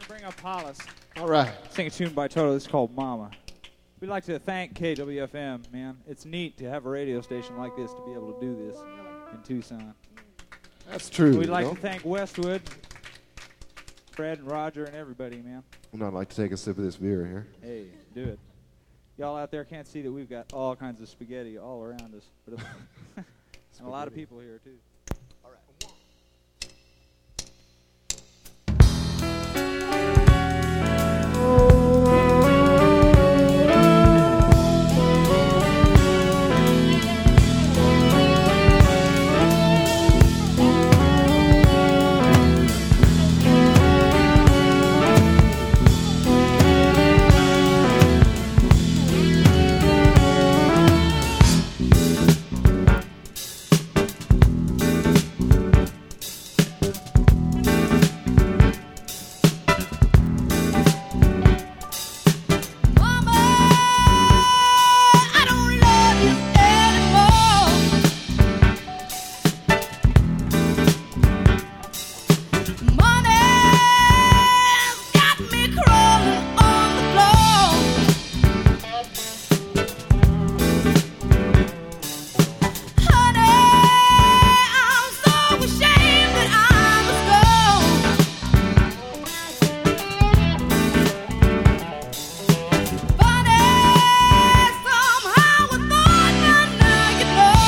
bring up Hollis. All right. Sing a tune by Toto. This is called Mama. We'd like to thank KWFM, man. It's neat to have a radio station like this to be able to do this in Tucson. That's true. We'd like to thank Westwood, Fred and Roger and everybody, man. I'd like to take a sip of this beer here. Hey, do it. Y'all out there can't see that we've got all kinds of spaghetti all around us. But and a lot of people here, too.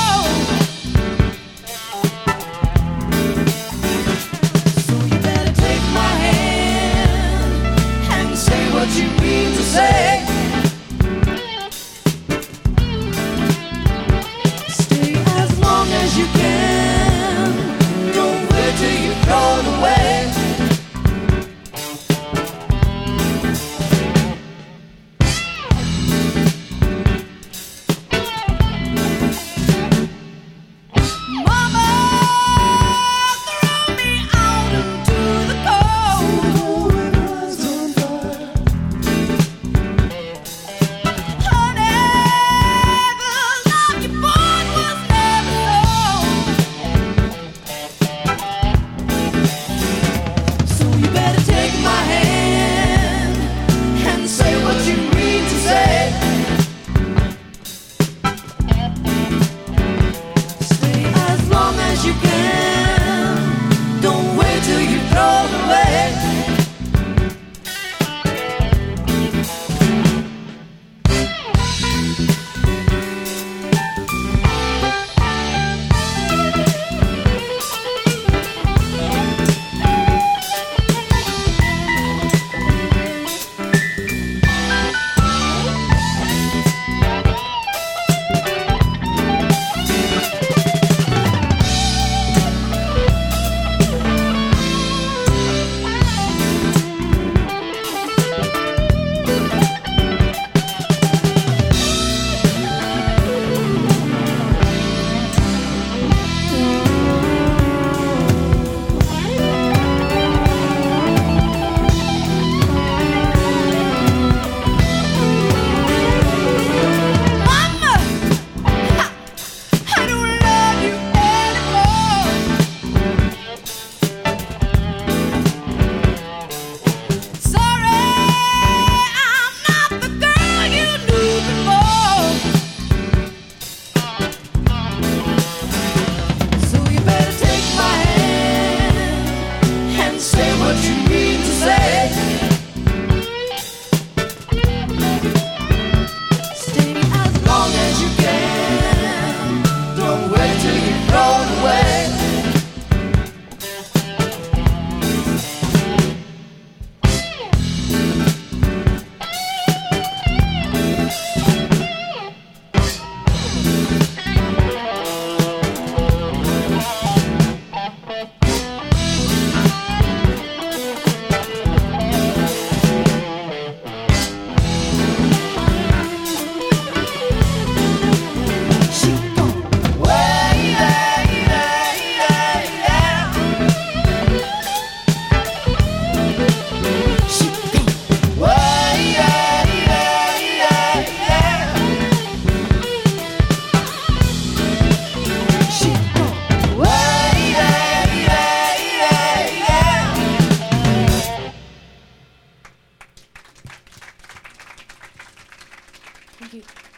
So you better Thank you.